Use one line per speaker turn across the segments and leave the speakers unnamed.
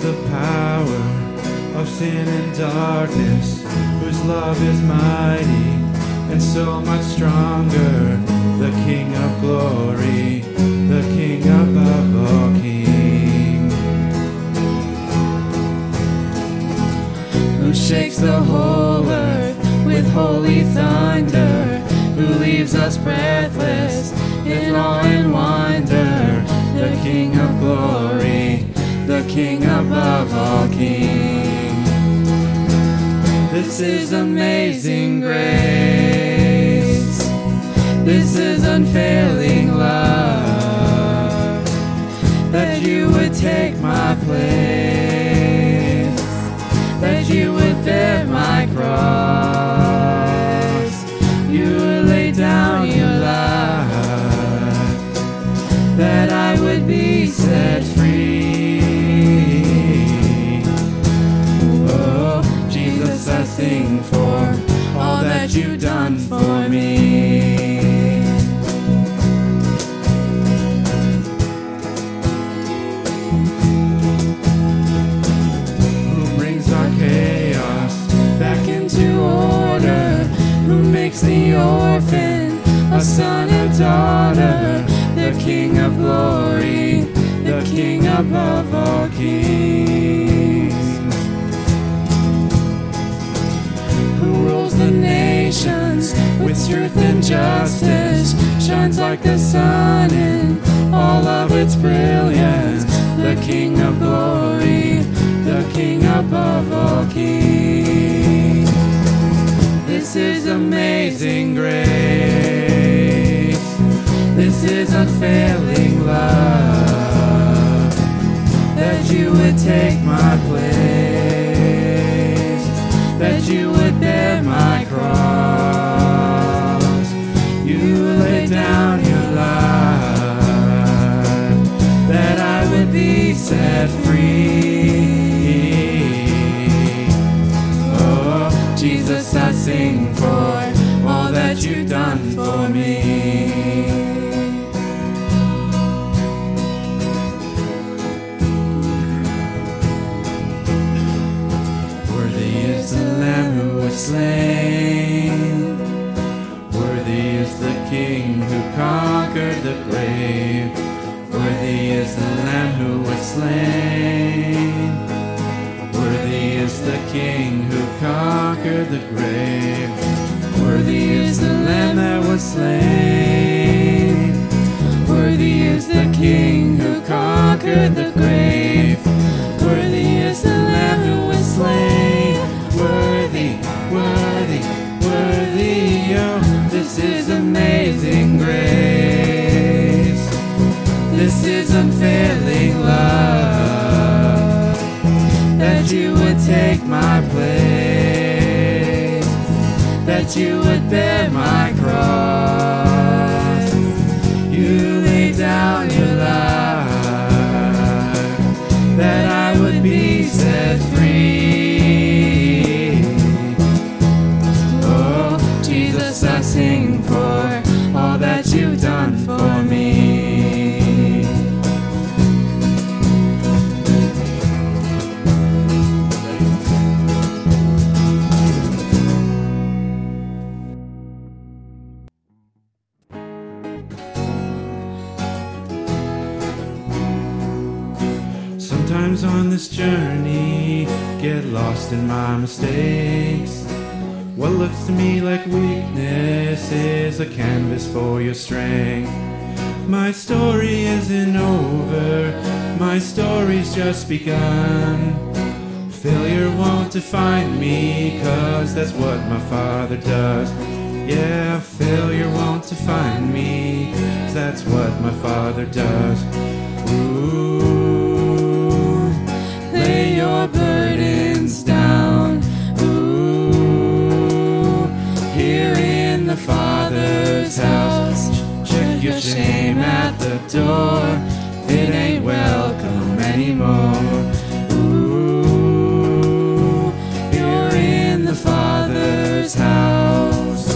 the power of sin and darkness, whose love is mighty and so much stronger. The King of glory, the King above all kings,
who shakes the whole earth with holy thunder, who leaves us breathless in awe and wonder. The King of glory, the King above all kings. This is amazing grace. This is unfailing love, that you would take my place, that you would bear my cross, you would lay down your life, that I would be set free. Oh, Jesus, I sing for all that you've done for me.
who brings our chaos
Back into order, who makes the orphan a son and daughter. The King of glory, the King above all kings, who rules the nations with truth and justice, shines like the sun in all of its brilliance. The King of glory, the King above all kings. This is amazing grace. This is unfailing love, that you would take my place, that you would bear my cross, you would lay down your life, that I would be set free. Oh, Jesus, I sing for all that you've done for me. Worthy is the Lamb who was slain, worthy is the King who conquered the grave. Worthy is the Lamb who was slain, worthy is the King who conquered the grave. Worthy is the Lamb that was slain, worthy is the King who conquered the grave. Worthy is the Lamb who was slain, worthy, worthy, worthy. Oh, this is amazing grace. This is unfailing love, that you would take my place, that you would bear my cross, you lay down your life, that I would be set free. Oh, Jesus, I sing for all that you've done for me.
Sometimes on this journey, get lost in my mistakes. What looks to me like weakness is a canvas for your strength. My story isn't over, my story's just begun. Failure won't define me, 'cause that's what my Father does. Yeah, failure won't define me, 'cause that's what my Father does. Ooh,
Lay your burdens down. Ooh, here in the Father's house. Check your shame at the door. It ain't welcome anymore. Ooh, you're in the Father's house.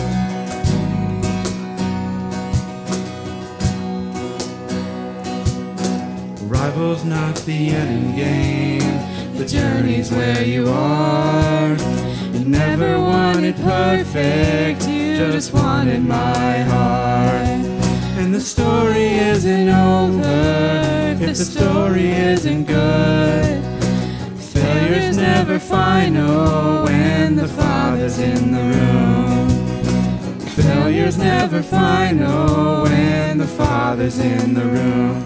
Rival's not the end game.
The journey's where you are. You never wanted perfect, you just wanted my heart. And the story isn't over if the story isn't good. Failure's never final when the Father's in the room. Failure's never final when the Father's in the room.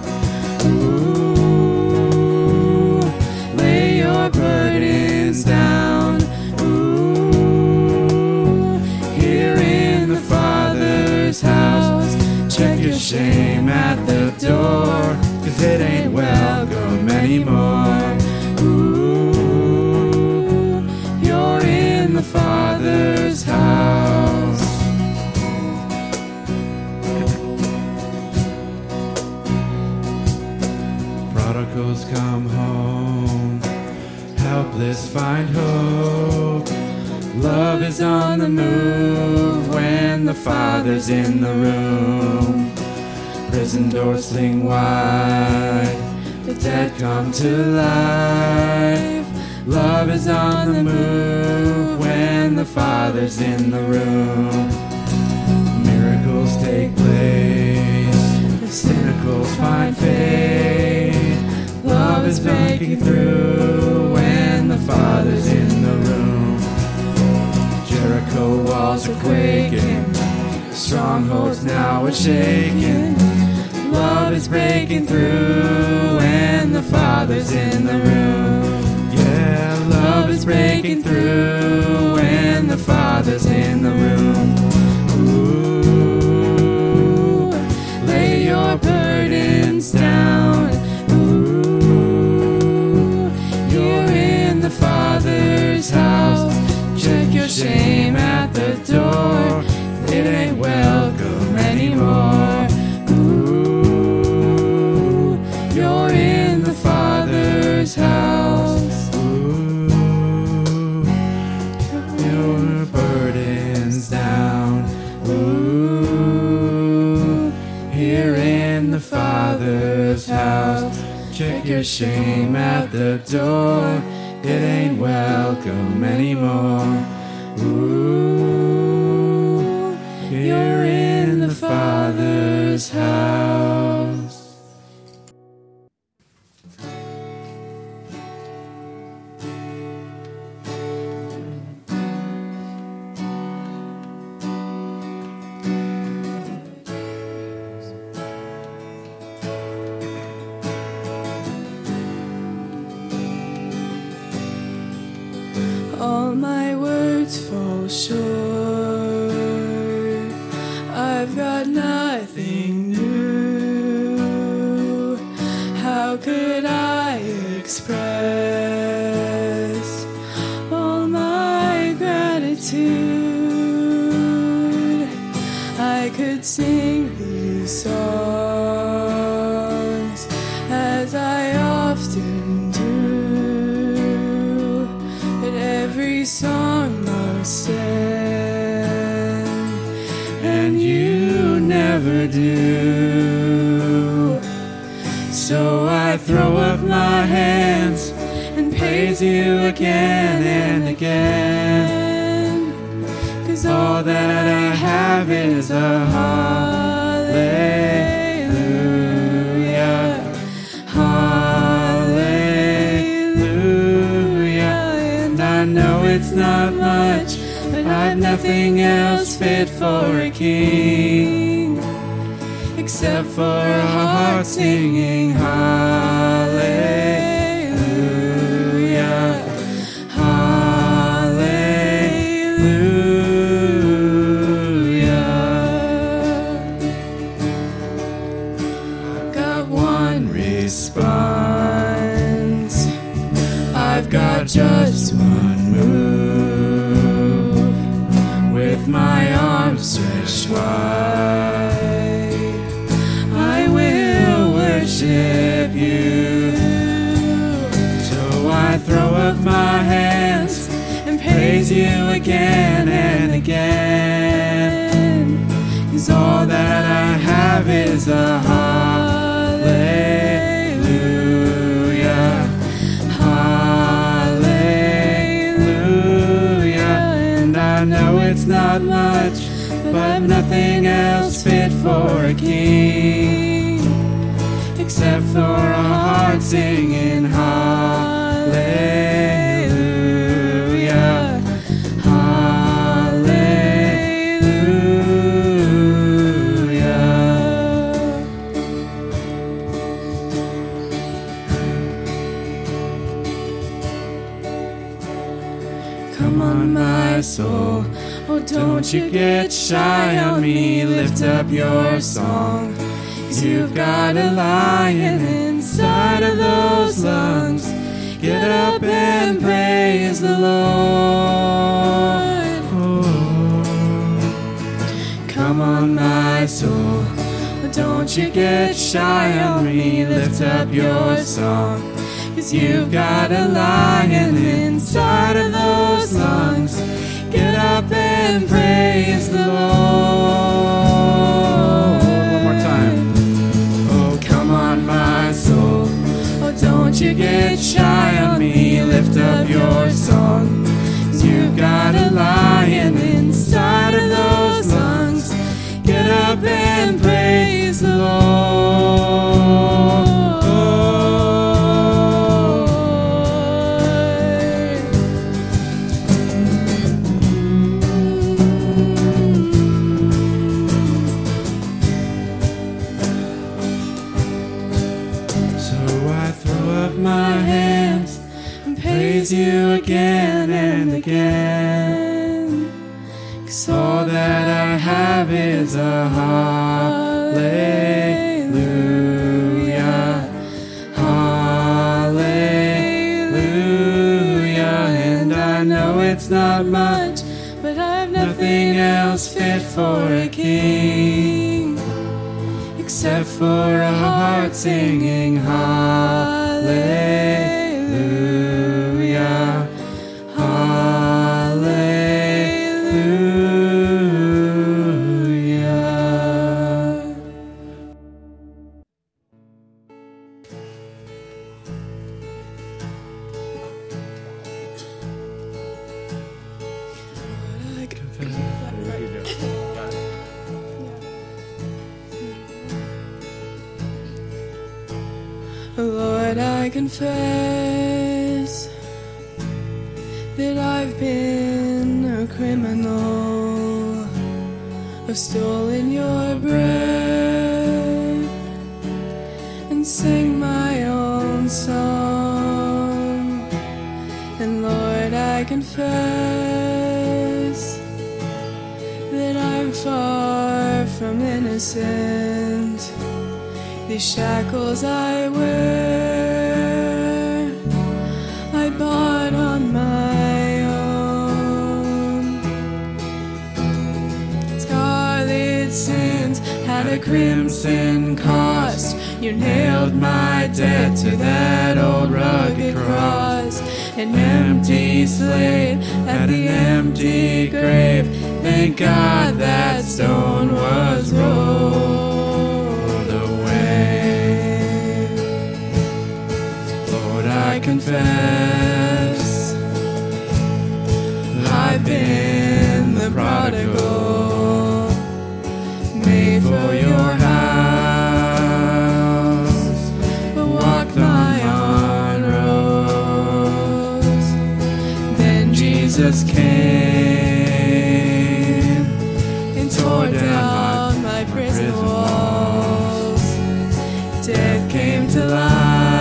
Ooh, lay your burdens down. Ooh, here in the Father's house. Check your shame at the door, 'cause it ain't welcome anymore. Ooh, you're in the Father's house.
Prodigals come home, helpless find hope.
Love is on the move when the Father's in the room. Prison doors sling wide, the dead come to life. Love is on the move when the Father's in the room. Miracles take place, the cynicals find faith. Love is breaking through when the Father's in the room. Jericho walls are quaking, strongholds now are shaking. Love is breaking through when the Father's in the room. Yeah, love is breaking through when the Father's in the room. Ooh, lay your burdens down. Ooh, you're in the Father's house. Check your shame at the door. It ain't welcome anymore. Ooh, you're in the Father's house.
Ooh, your burdens down.
Ooh, here in the Father's house. Check your shame at the door. It ain't welcome anymore. Ooh, you're in the Father's house. All my words fall short. I've got nothing new. How could I express all my gratitude? I could sing these songs as I often do. Every song must end, and you never do. So I throw up my hands and praise you again and again, 'cause all that I have is a hallelujah, hallelujah. And I know it's not much, but I've nothing else fit for a king except for a heart singing hallelujah, hallelujah. I've got one response, I've got just one move, with my arms stretched wide. I will worship you. So I throw up my hands and praise you again and again, 'cause all that I have is a hallelujah, hallelujah. have nothing else fit for a king, except for a heart singing hallelujah, hallelujah. Come on, my soul, oh don't you get shy on me, lift up your song. You've got a lion inside of those lungs. Get up and praise the Lord. Oh. Come on, my soul, don't you get shy on me, lift up your song. 'Cause you've got a lion inside of those lungs. Get up and praise the Lord. One more time. My soul, oh don't you get shy on me, lift up your song. 'Cause you've got a lion inside of those lungs. Get up and praise the Lord. My hands and praise you again and again, 'cause all that I have is a hallelujah, hallelujah. And I know it's not much, but I have nothing else fit for a king, except for a heart singing hallelujah, hallelujah. Lord, I confess that I've been a criminal. I've stolen your bread and sang my own song. And Lord, I confess that I'm far from innocent. These shackles I wear, I bought on my own. Scarlet sins had a crimson cost. You nailed my debt to that old rugged cross. An empty slate at the empty grave. Thank God that stone was rolled. I confess I've been the prodigal, made for your house, but walked my own roads. Then Jesus came and tore down my prison walls. Death came to life.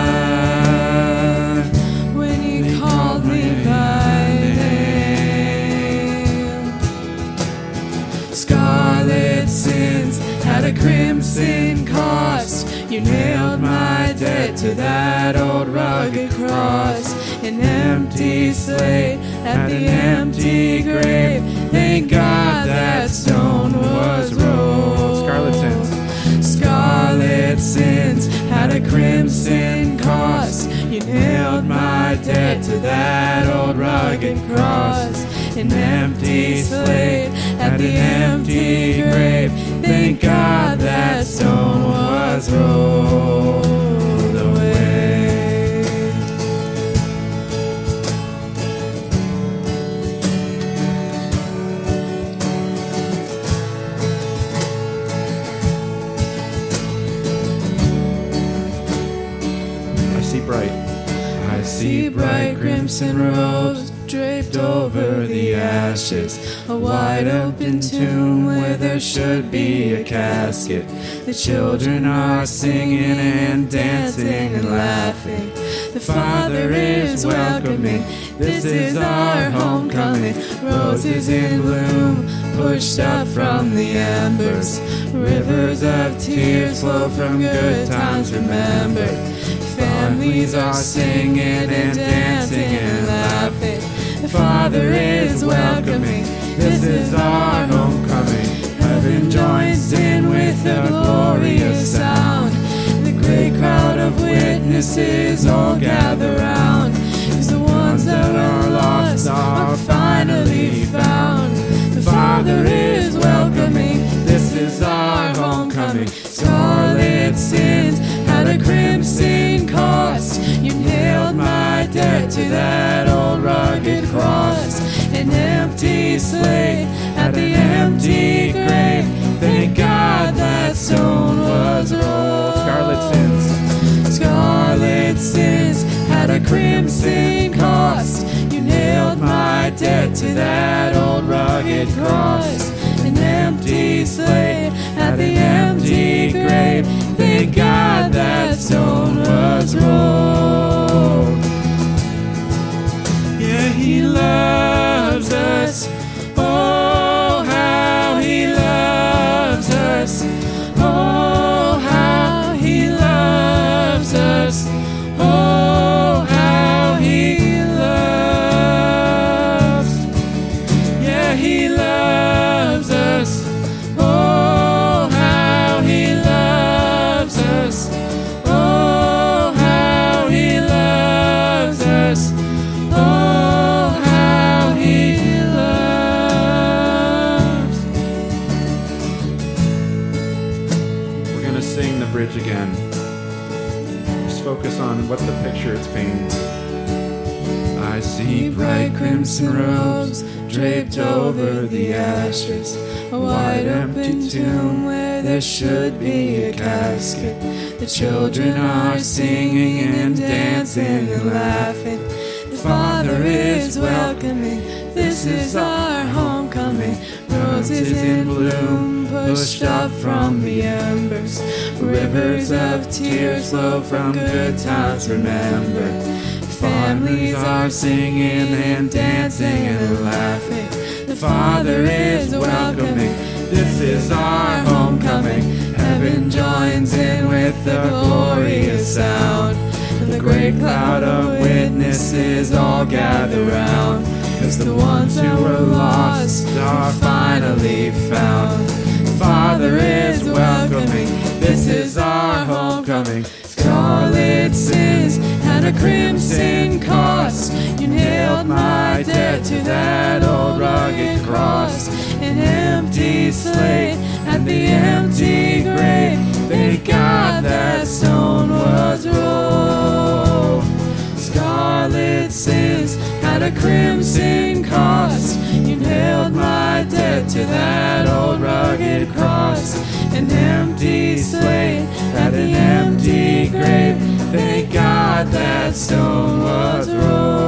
At a crimson cost, you nailed my debt to that old rugged cross. An empty slate at the empty grave. Thank God that stone was rolled.
Scarlet sins.
Scarlet sins had a crimson cost. You nailed my debt to that old rugged cross. An empty slate at the empty grave. Thank God that stone was rolled away.
bright?
I see bright crimson robes draped over the ashes, a wide open tomb where there should be a casket. The children are singing and dancing and laughing. The Father is welcoming, this is our homecoming. Roses in bloom, pushed up from the embers. Rivers of tears flow from good times remembered. Families are singing and dancing and laughing. The Father is welcoming, this is our homecoming. Heaven joins in with a glorious sound. The great crowd of witnesses all gather round, 'cause the ones that are lost are finally found. The Father is welcoming, this is our homecoming. Scarlet sins at a crimson cost. You nailed my debt to that old rugged cross. An empty slate at the empty grave. Thank God that stone was rolled.
Scarlet sins.
Scarlet sins at a crimson cost. You nailed my debt to that old rugged cross. An empty slate at the empty grave. Thank God that stone was rolled. Yeah, He loves us. Oh, how He loves us. Oh, how He loves us. Oh, how He loves. Yeah, He loves us. Oh, how He loves us. Oh, how He loves us. Oh, how He loves.
We're going to sing the bridge again. Just focus on what the picture it's painting.
I see bright crimson robes draped over the ashes, a wide open tomb where there should be a casket. The children are singing and dancing and laughing. The Father is welcoming, this is our homecoming. Roses in bloom, pushed up from the embers. Rivers of tears flow from good times remembered. Families are singing and dancing and laughing. The Father is welcoming, this is our homecoming. Heaven joins in with the glorious sound. The great cloud of witnesses all gather round, 'cause the ones who were lost are finally found. The Father is welcoming, this is our homecoming. Scarlet sins at a crimson cost. You nailed my debt to that old rugged cross. An empty slate at the empty grave. Thank God that stone was rolled. Scarlet sins at a crimson cost. You nailed my debt to that old rugged cross. An empty slate at the empty grave. Thank God that stone was rolled.